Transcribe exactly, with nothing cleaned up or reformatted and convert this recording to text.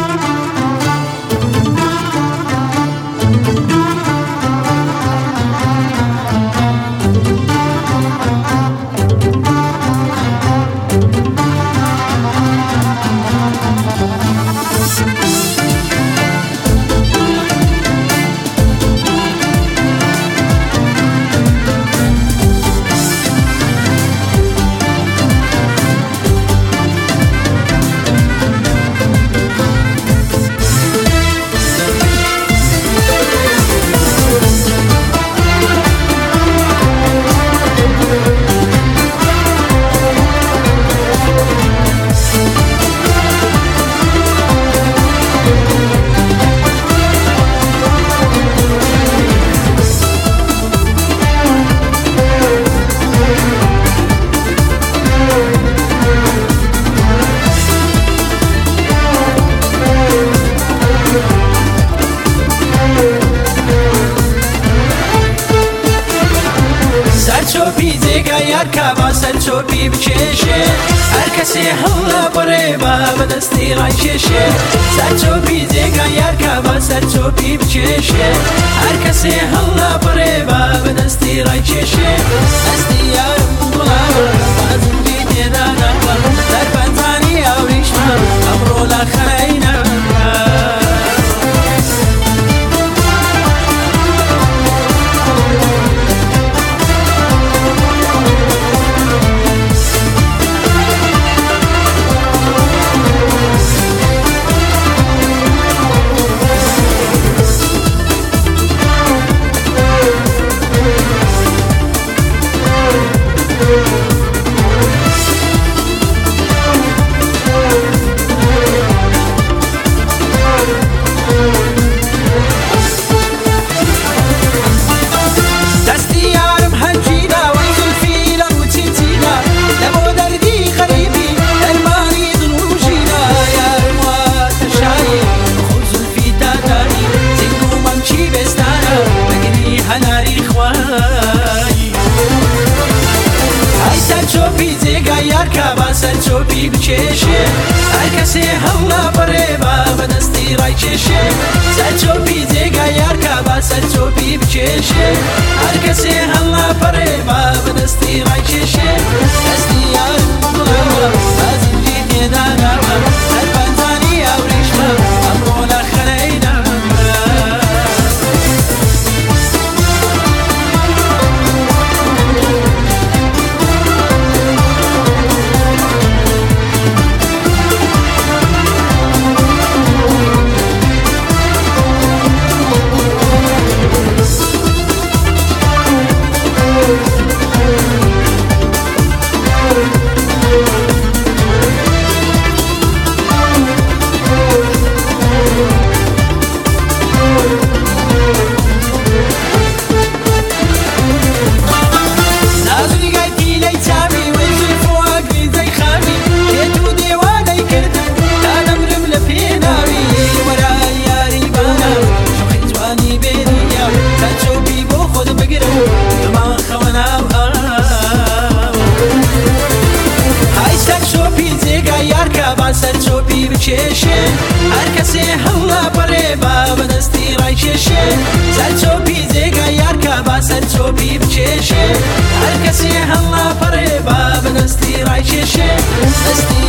سەرچۆپی جێگای یارکە با سەرچۆپی بکێشێ هەر کەسێ هەڵا بڕێ با بەدەستی ڕایکێشێ سەرچۆپی جێگای یارکە با سەرچۆپی بکێشێ هەر کەسێ هەڵا بڕێ با بەدەستی ڕایکێشێ ئەستی یارم وڵاوە بازمجی تێدا ناوە دەربەنجانی ئاوریشمە ئەمڕۆ لە خەینە سەرچۆپی بکێشێ هەر کەسێ هەڵا بڕێ با بەدەستی ڕایکێشێ سەرچۆپی جێگای یارکە با سەرچۆپی بکێشێ هەر کەسێ هەڵا بڕێ با بەدەستی ڕایکێشێ ئەستی یارم وڵاوە بازمجی تێدا ناوە دەربەنجانی ئاوریشمە ئەمڕۆ لە خەینە سەرچۆپی بکێشێ هەر کەسێ هەڵا بڕێ با بەدەستی ڕایکێشێ سەرچۆپی جێگای یارکە با سەرچۆپی بکێشێ هەر کەسێ هەڵا بڕێ با بەدەستی ڕایکێشێ ئەستی